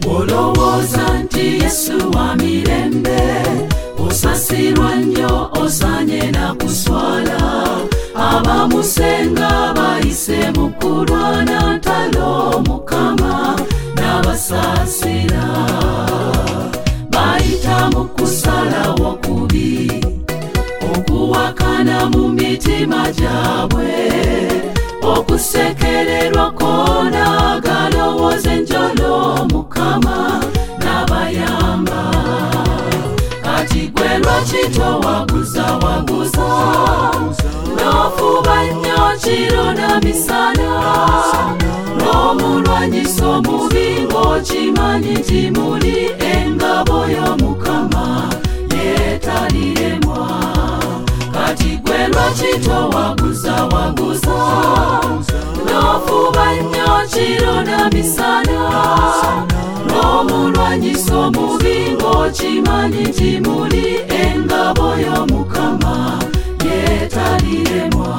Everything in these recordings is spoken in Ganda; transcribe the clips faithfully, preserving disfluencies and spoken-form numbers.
olowooza nti Yesu wa mirembe, osasirwa nnyo osanye na kuswala. Abamusenga bayise mu kulwana ntalo, Mukama n'abasasira. Bayita mu kusalawo kubi, okuwakana mu mitima gyabwe, okusekererwa kona galowooza enjolo, Mukama n'abayamba. Kati gwe lwaki towaguza waguza, n'ofuba nnyo kiro na misana, n'omulwanyisa omubi ng'okimanyi nti muli engabo y'Omukama yeetaliremwa. Kati gwe lwaki towaguza waguza, n'ofuba nnyo kiro na misana, n'omulwanyisa omubi ng'okimanyi nti muli engabo y'Omukama yeetaliremwa.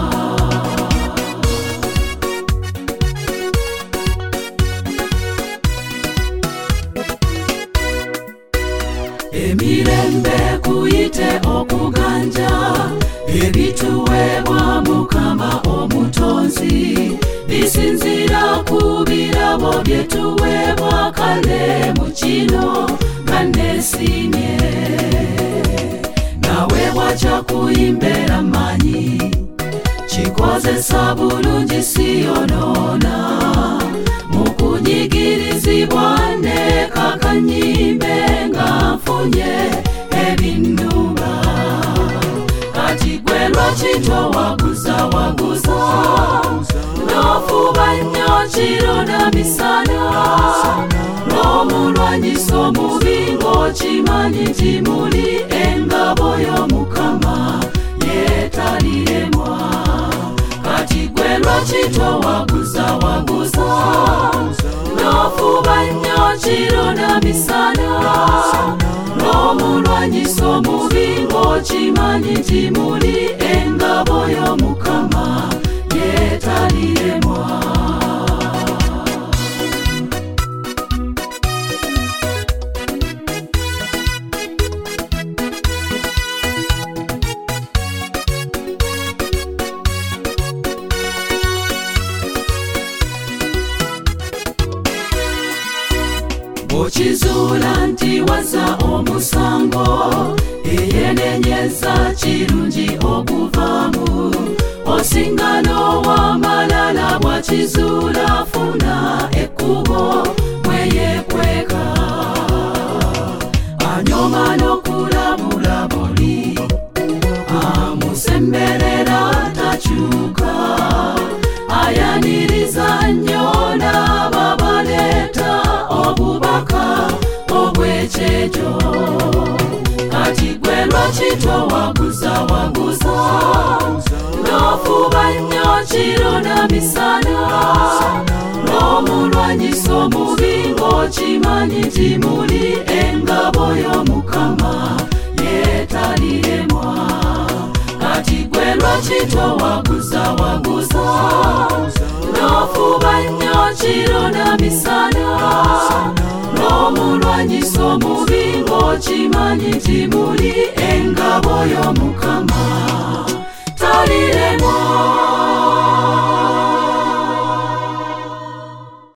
Emirembe kuyite okuganja, ebituweebwa Mukama omutonzi, bisinzira ku birabo bye tuweebwa kale mu kino nga neesimye. Naweebwa kyakuyimbera manyi, kikozesa bulungi siyonoona, mu kunyigirizibwa ne kakanyimbe nga nfunye ebinnuma. Kati gwe lwaki towaguza waguza, n'ofuba nnyo kiro na misana, n'omulwanyisa omubi ng'okimanyi nti muli engabo y'Omukama yeetaliremwa. Kati gwe lwaki towaguza waguza, n'ofuba nnyo kiro na misana, n'omulwanyisa omubi ng'okimanyi nti muli engabo y'Omukama yeetaliremwa. Okizuula nti wazza omusango, eyenenyeza kirungi okuvaamu, osinga n'ow'amalala bw'akizuula afuna ekkubo mweyekweka. Anyoma n'okulabula buli, amusemberera takyuka, ayaniriza nnyo n'ababaleeta obubaka obw'ekyejo. Kati gwe lwaki towaguza waguza, n'ofuba nnyo kiro na misana, n'omulwanyisa omubi ng'okimanyi nti muli engabo y'Omukama yeetaliremwa. Kati gwe lwaki towaguza waguza, n'ofuba nnyo kiro na misana, n'omulwanyisa omubi ng'okimanyi nti muli engabo y'Omukama